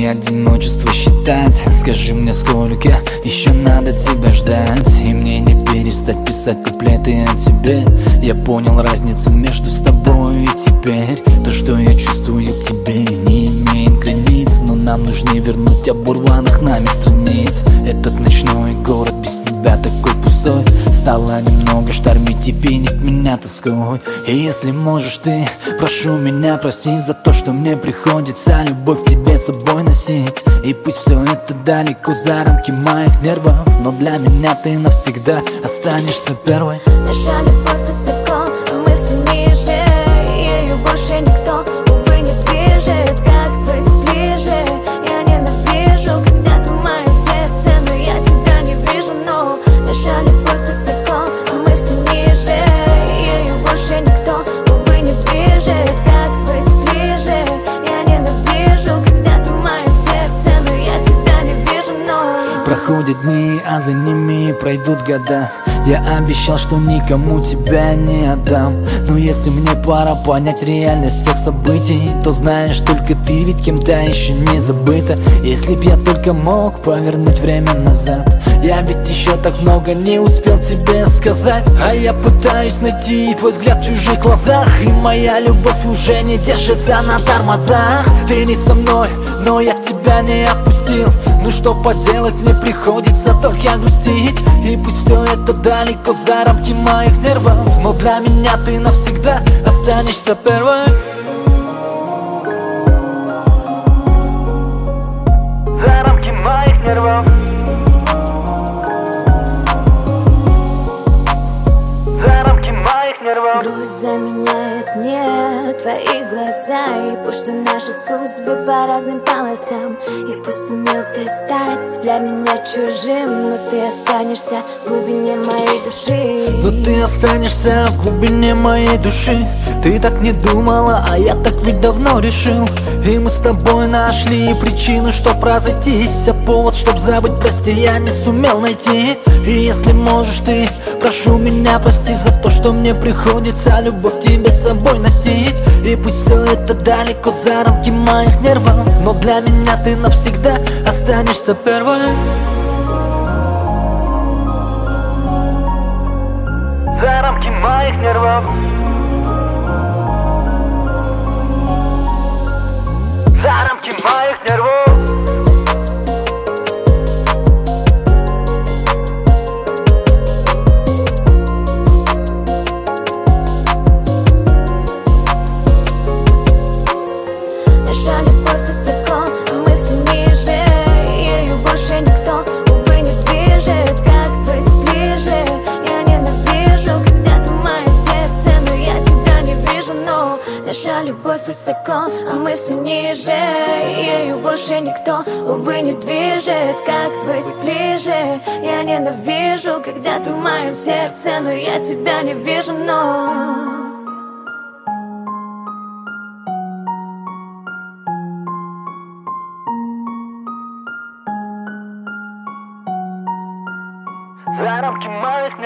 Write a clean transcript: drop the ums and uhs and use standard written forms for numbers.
одиночество считать. Скажи мне, сколько еще надо тебя ждать, и мне не перестать писать куплеты о тебе. Я понял разницу между с тобой и теперь. То, что я чувствую к тебе, не имеет границ, но нам нужно вернуть оборванных нами страниц. Этот ночной город без тебя такой пустой, стало немного штормить и пенить меня тоской. И если можешь ты, прошу меня прости за то, что мне приходится любовь к тебе с собой носить. И пусть все это далеко за рамки моих нервов, но для меня ты навсегда останешься первой. Наша любовь высоко, а мы все ниже, ею больше никто, увы, не движет. Как быть ближе? Я ненавижу, когда ты в моем сердце, но я тебя не вижу. Но наша любовь высоко, а мы все ниже, ею больше никто, увы, не движет. Как быть ближе? Я ненавижу, когда ты в моем сердце, но я тебя не вижу. Но проходят дни, а за ними пройдут года. Я обещал, что никому тебя не отдам, но если мне пора понять реальность всех событий, то знаешь, только ты ведь кем-то еще не забыта. Если б я только мог повернуть время назад, я ведь еще так много не успел тебе сказать. А я пытаюсь найти твой взгляд в чужих глазах, и моя любовь уже не держится на тормозах. Ты не со мной, но я тебя не отпустил. Ну что поделать, мне приходится только грустить. И пусть все это далеко за рамки моих нервов, но для меня ты навсегда останешься первой. За рамки моих нервов, за рамки моих нервов. грусть заменяет мне твои глаза, и пусть что наши судьбы по разным полосам. И пусть сумел ты стать для меня чужим, но ты останешься в глубине моей души. Но ты останешься в глубине моей души. Ты так не думала, а я так ведь давно решил. И мы с тобой нашли причину, чтоб разойтись, а повод, чтоб забыть, прости, я не сумел найти. И если можешь ты, прошу меня прости за то, что мне приходится любовь тебе с собой носить. И пусть все это далеко за рамки моих нервов, но для меня ты навсегда останешься первой. За рамки моих нервов, за рамки моих нервов. Наша любовь высоко, а мы все ниже, ею больше никто, увы, не движет. Как быть ближе? Я ненавижу, когда ты в моем сердце, но я тебя не вижу. Но наша любовь высоко, а мы все ниже, ею больше никто, увы, не движет. Как быть ближе? Я ненавижу, когда ты в моем сердце, но я тебя не вижу. Но За рамки моих